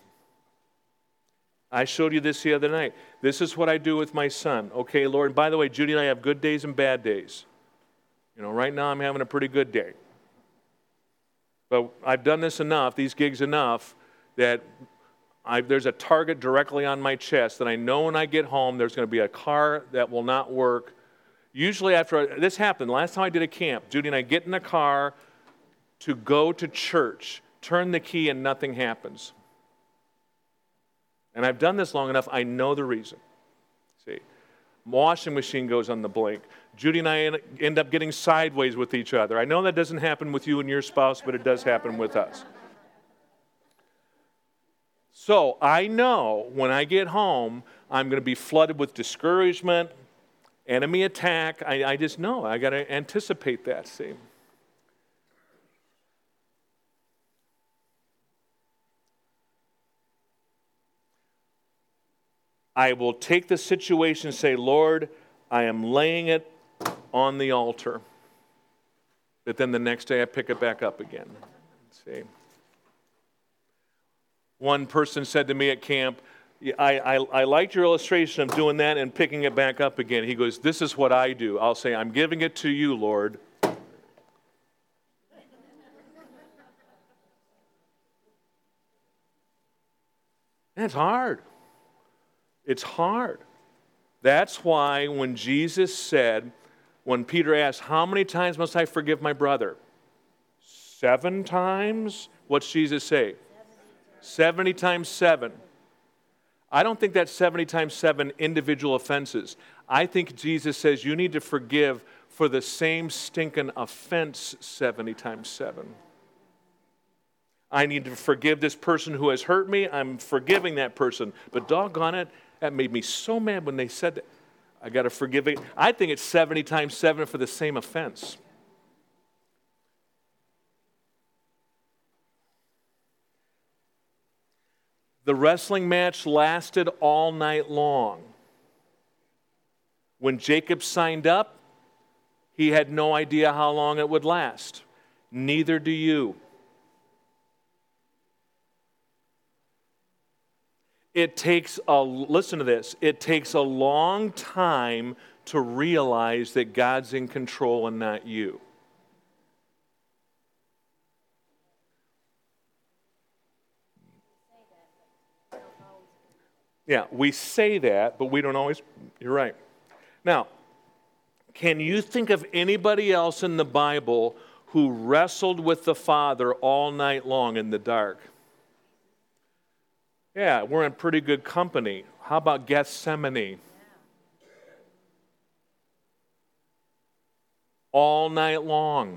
[SPEAKER 1] I showed you this the other night. This is what I do with my son. Okay, Lord, by the way, Judy and I have good days and bad days. You know, right now I'm having a pretty good day. But I've done this enough, these gigs enough, that I, there's a target directly on my chest that I know when I get home there's going to be a car that will not work. Usually after, this happened, last time I did a camp, Judy and I get in the car to go to church, turn the key and nothing happens. And I've done this long enough, I know the reason. See, washing machine goes on the blink. Judy and I end up getting sideways with each other. I know that doesn't happen with you and your spouse, but it does happen with us. So I know when I get home, I'm going to be flooded with discouragement, enemy attack. I, I just know. I got to anticipate that, see. I will take the situation and say, Lord, I am laying it on the altar. But then the next day I pick it back up again. See. One person said to me at camp, I, I, I liked your illustration of doing that and picking it back up again. He goes, this is what I do. I'll say, I'm giving it to you, Lord. That's hard. It's hard. That's why when Jesus said, when Peter asked, how many times must I forgive my brother? Seven times? What's Jesus say? seventy times seven. I don't think that's seventy times seven individual offenses. I think Jesus says you need to forgive for the same stinking offense seventy times seven. I need to forgive this person who has hurt me. I'm forgiving that person. But doggone it, that made me so mad when they said that. I got to forgive it. I think it's seventy times seven for the same offense. The wrestling match lasted all night long. When Jacob signed up, he had no idea how long it would last. Neither do you. It takes a, listen to this, it takes a long time to realize that God's in control and not you. Yeah, we say that, but we don't always, you're right. Now, can you think of anybody else in the Bible who wrestled with the Father all night long in the dark? Yeah, we're in pretty good company. How about Gethsemane? all night long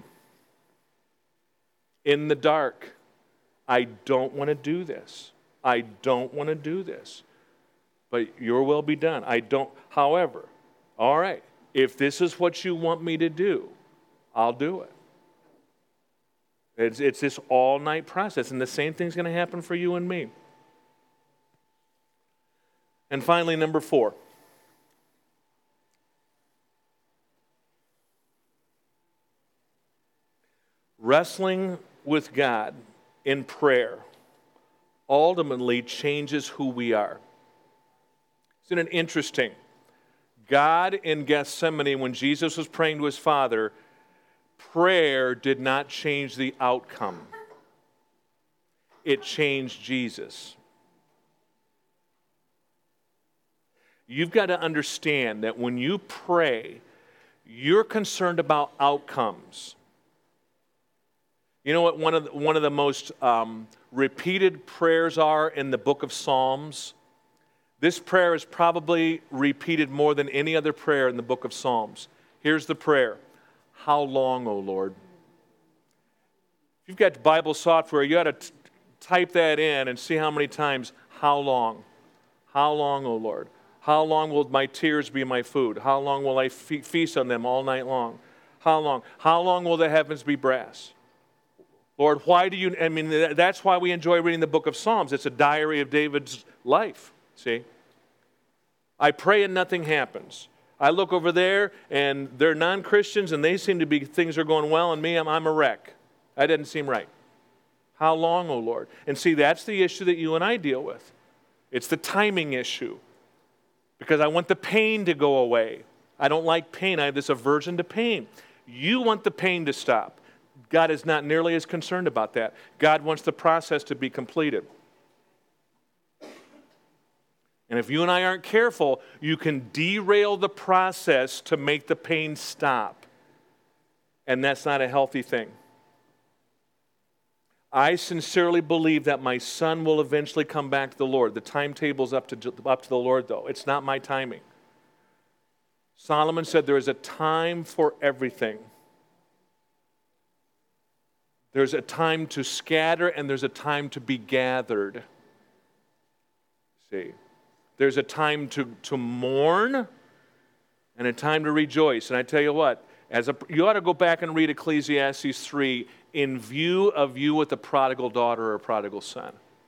[SPEAKER 1] in the dark. I don't want to do this. I don't want to do this. But your will be done. I don't, however, all right, if this is what you want me to do, I'll do it. It's, it's this all-night process, and the same thing's going to happen for you and me. And finally, number four. Wrestling with God in prayer ultimately changes who we are. Isn't it interesting? God in Gethsemane, when Jesus was praying to his Father, prayer did not change the outcome. It changed Jesus. You've got to understand that when you pray, you're concerned about outcomes. You know what one of the, one of the most um, repeated prayers are in the book of Psalms? This prayer is probably repeated more than any other prayer in the book of Psalms. Here's the prayer. How long, O Lord? If you've got Bible software, you ought to t- type that in and see how many times, how long? How long, O Lord? How long will my tears be my food? How long will I fe- feast on them all night long? How long? How long will the heavens be brass? Lord, why do you, I mean, that's why we enjoy reading the book of Psalms. It's a diary of David's life, see? I pray and nothing happens. I look over there and they're non-Christians and they seem to be, things are going well, and me, I'm, I'm a wreck. That doesn't seem right. How long, O Lord? And see, that's the issue that you and I deal with. It's the timing issue. Because I want the pain to go away. I don't like pain. I have this aversion to pain. You want the pain to stop. God is not nearly as concerned about that. God wants the process to be completed. And if you and I aren't careful, you can derail the process to make the pain stop. And that's not a healthy thing. I sincerely believe that my son will eventually come back to the Lord. The timetable's up to, up to the Lord, though. It's not my timing. Solomon said there is a time for everything. There's a time to scatter and there's a time to be gathered. See? There's a time to, to mourn and a time to rejoice. And I tell you what, as a, you ought to go back and read Ecclesiastes three in view of you with a prodigal daughter or a prodigal son.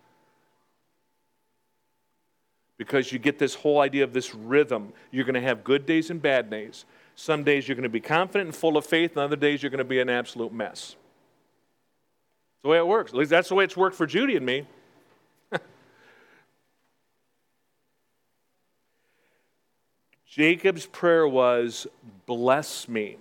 [SPEAKER 1] Because you get this whole idea of this rhythm. You're going to have good days and bad days. Some days you're going to be confident and full of faith, and other days you're going to be an absolute mess. That's the way it works. At least that's the way it's worked for Judy and me. Jacob's prayer was, bless me.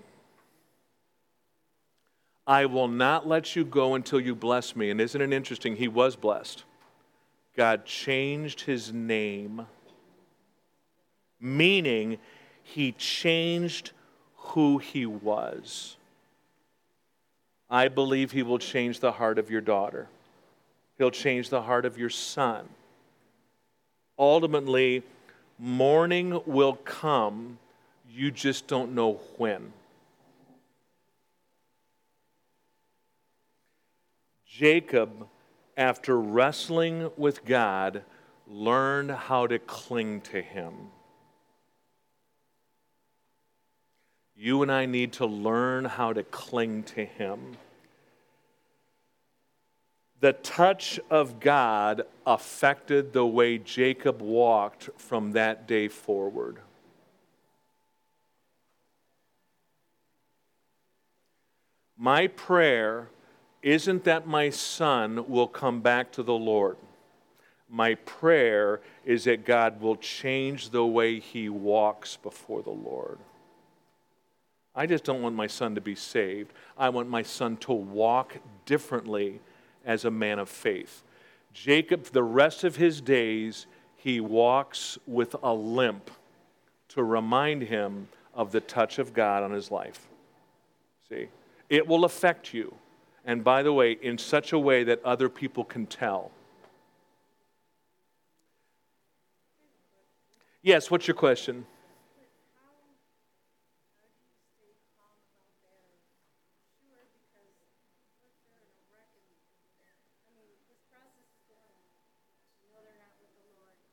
[SPEAKER 1] I will not let you go until you bless me. And isn't it interesting? He was blessed. God changed his name, meaning he changed who he was. I believe he will change the heart of your daughter. He'll change the heart of your son. Ultimately, morning will come, you just don't know when. Jacob, after wrestling with God, learned how to cling to him. You and I need to learn how to cling to him. The touch of God affected the way Jacob walked from that day forward. My prayer isn't that my son will come back to the Lord. My prayer is that God will change the way he walks before the Lord. I just don't want my son to be saved. I want my son to walk differently as a man of faith. Jacob, the rest of his days, he walks with a limp to remind him of the touch of God on his life. See, it will affect you. And by the way, in such a way that other people can tell. Yes, what's your question?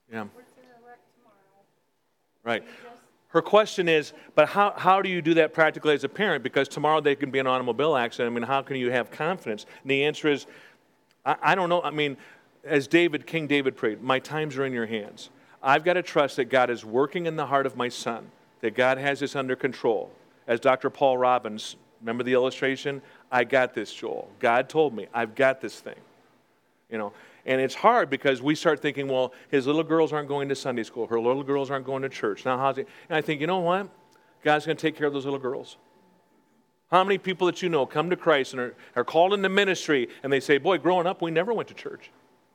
[SPEAKER 1] Yeah.
[SPEAKER 2] What's in a wreck tomorrow?
[SPEAKER 1] Right.
[SPEAKER 2] You just,
[SPEAKER 1] Her question is, but how, how do you do that practically as a parent? Because tomorrow they can be an automobile accident. I mean, how can you have confidence? And the answer is, I, I don't know. I mean, as David, King David prayed, my times are in your hands. I've got to trust that God is working in the heart of my son, that God has this under control. As Doctor Paul Robbins, remember the illustration? I got this, Joel. God told me, I've got this thing. You know, and it's hard because we start thinking, well, his little girls aren't going to Sunday school. Her little girls aren't going to church. Now, how's he? And I think, you know what? God's going to take care of those little girls. How many people that you know come to Christ and are, are called into ministry and they say, boy, growing up, we never went to church.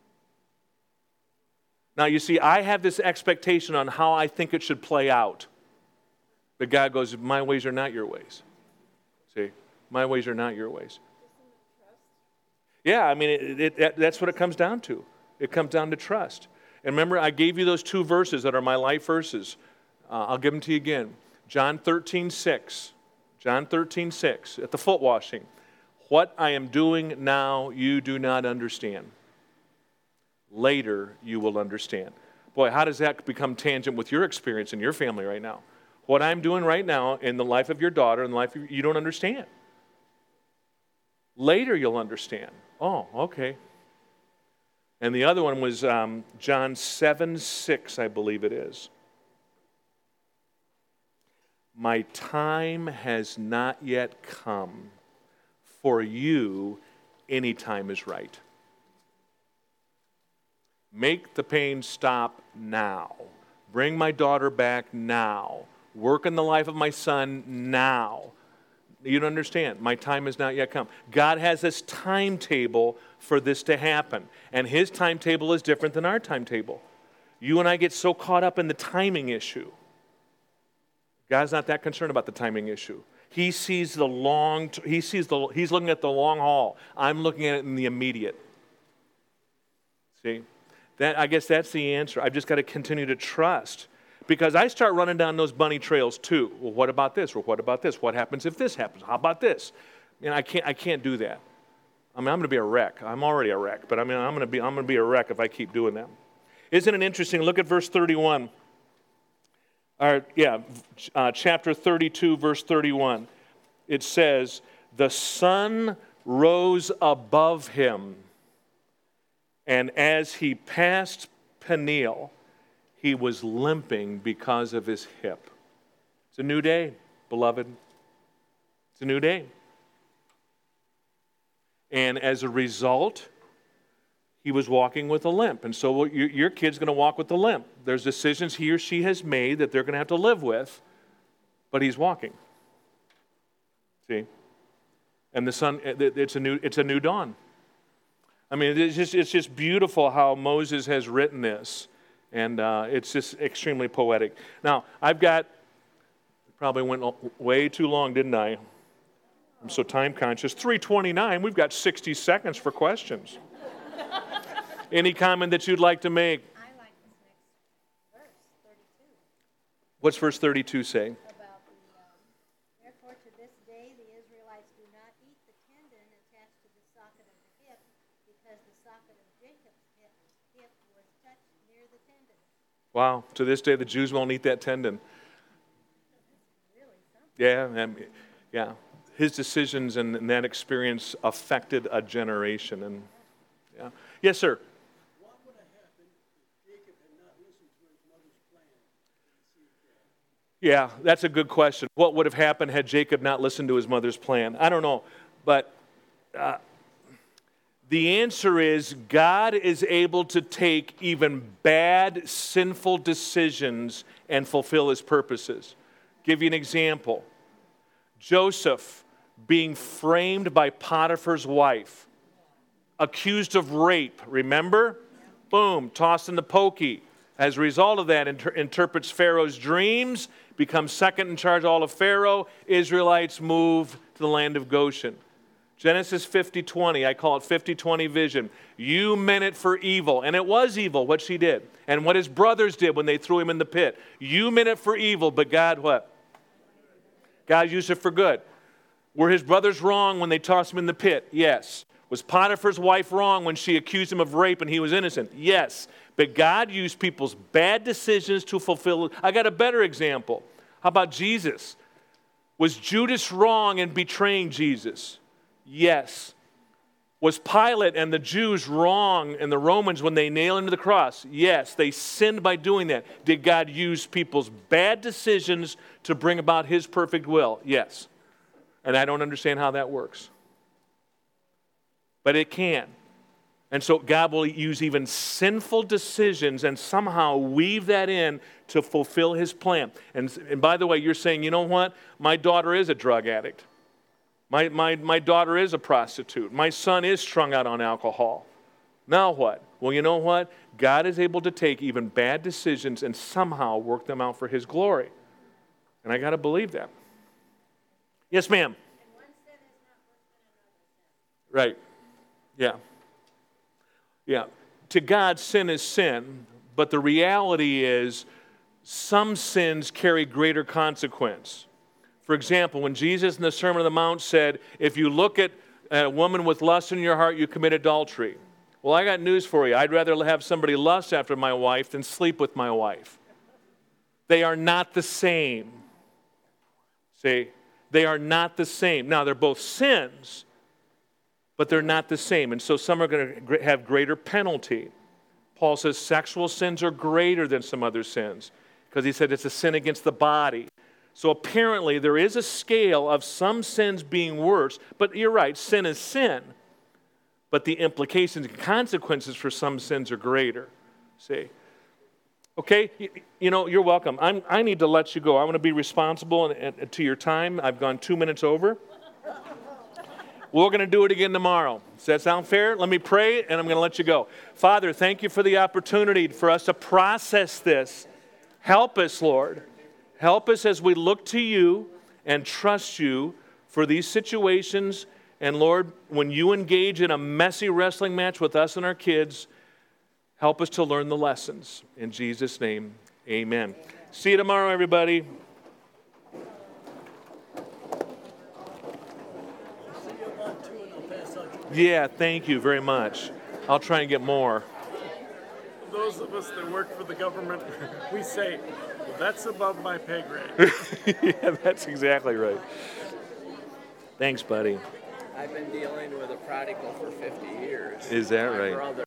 [SPEAKER 1] Now, you see, I have this expectation on how I think it should play out. But God goes, my ways are not your ways. See, my ways are not your ways. Yeah, I mean, it, it, it, that's what it comes down to. It comes down to trust. And remember, I gave you those two verses that are my life verses. Uh, I'll give them to you again. John thirteen six. John thirteen six, at the foot washing. What I am doing now, you do not understand. Later, you will understand. Boy, how does that become tangent with your experience in your family right now? What I'm doing right now in the life of your daughter, in the life of, you don't understand. Later, you'll understand. Oh, okay. And the other one was um, John seven six, I believe it is. My time has not yet come. For you, any time is right. Make the pain stop now. Bring my daughter back now. Work in the life of my son now. You don't understand. My time has not yet come. God has this timetable for this to happen. And his timetable is different than our timetable. You and I get so caught up in the timing issue. God's not that concerned about the timing issue. He sees the long, he sees the, he's looking at the long haul. I'm looking at it in the immediate. See? That, I guess that's the answer. I've just got to continue to trust. Because I start running down those bunny trails too. Well, what about this? Well, what about this? What happens if this happens? How about this? And I can't I can't do that. I mean, I'm going to be a wreck. I'm already a wreck, but I mean, I'm going to be I'm going to be a wreck if I keep doing that. Isn't it interesting? Look at verse thirty-one. Or, yeah, uh, chapter thirty-two, verse thirty-one. It says, the sun rose above him, and as he passed Peniel, he was limping because of his hip. It's a new day, beloved. It's a new day. And as a result, he was walking with a limp. And so your kid's going to walk with a limp. There's decisions he or she has made that they're going to have to live with, but he's walking. See? And the sun, it's a new, it's a new dawn. I mean, it's just, it's just beautiful how Moses has written this. And uh, it's just extremely poetic. Now, I've got, probably went way too long, didn't I? I'm so time conscious. three twenty-nine, we've got sixty seconds for questions. Any comment that you'd like to make?
[SPEAKER 2] I like this next verse, thirty-two.
[SPEAKER 1] What's verse thirty-two say?
[SPEAKER 2] About the, um, therefore to this day the Israelites do not eat the tendon attached to the socket of the hip, because the socket of Jacob's hip, hip was touched near the tendon.
[SPEAKER 1] Wow, to this day the Jews won't eat that tendon.
[SPEAKER 2] Really something.
[SPEAKER 1] Yeah, and, yeah. His decisions and, and that experience affected a generation. And yeah, yes, sir.
[SPEAKER 3] What would have happened if Jacob had not listened to his mother's plan?
[SPEAKER 1] Yeah, that's a good question. What would have happened had Jacob not listened to his mother's plan? I don't know, but uh, the answer is God is able to take even bad, sinful decisions and fulfill his purposes. Give you an example. Joseph being framed by Potiphar's wife, accused of rape, remember? Boom, tossed in the pokey. As a result of that, inter- interprets Pharaoh's dreams, becomes second in charge of all of Pharaoh. Israelites move to the land of Goshen. Genesis fifty twenty, I call it fifty twenty vision. You meant it for evil, and it was evil what she did, and what his brothers did when they threw him in the pit. You meant it for evil, but God what? God used it for good. Were his brothers wrong when they tossed him in the pit? Yes. Was Potiphar's wife wrong when she accused him of rape and he was innocent? Yes. But God used people's bad decisions to fulfill. I got a better example. How about Jesus? Was Judas wrong in betraying Jesus? Yes. Was Pilate and the Jews wrong and the Romans when they nailed him to the cross? Yes. They sinned by doing that. Did God use people's bad decisions to bring about his perfect will? Yes. And I don't understand how that works. But it can. And so God will use even sinful decisions and somehow weave that in to fulfill his plan. And, and by the way, you're saying, you know what? My daughter is a drug addict. My, my, my daughter is a prostitute. My son is strung out on alcohol. Now what? Well, you know what? God is able to take even bad decisions and somehow work them out for his glory. And I got to believe that. Yes, ma'am.
[SPEAKER 2] And one sin is not worse than another sin.
[SPEAKER 1] Right. Yeah. Yeah. To God, sin is sin, but the reality is some sins carry greater consequence. For example, when Jesus in the Sermon on the Mount said, if you look at a woman with lust in your heart, you commit adultery. Well, I got news for you. I'd rather have somebody lust after my wife than sleep with my wife. They are not the same. See? They are not the same. Now, they're both sins, but they're not the same. And so some are going to have greater penalty. Paul says sexual sins are greater than some other sins because he said it's a sin against the body. So apparently there is a scale of some sins being worse, but you're right, sin is sin. But the implications and consequences for some sins are greater. See? Okay, you, you know, you're welcome. I'm, I need to let you go. I want to be responsible and, and, to your time. I've gone two minutes over. We're going to do it again tomorrow. Does that sound fair? Let me pray, and I'm going to let you go. Father, thank you for the opportunity for us to process this. Help us, Lord. Help us as we look to you and trust you for these situations. And Lord, when you engage in a messy wrestling match with us and our kids, help us to learn the lessons. In Jesus' name, amen. See you tomorrow, everybody. Yeah, thank you very much. I'll try and get more.
[SPEAKER 4] Those of us that work for the government, we say, well, that's above my pay grade.
[SPEAKER 1] Yeah, that's exactly right. Thanks, buddy.
[SPEAKER 5] I've been dealing with a prodigal for fifty years.
[SPEAKER 1] Is that
[SPEAKER 5] My
[SPEAKER 1] right?
[SPEAKER 5] brother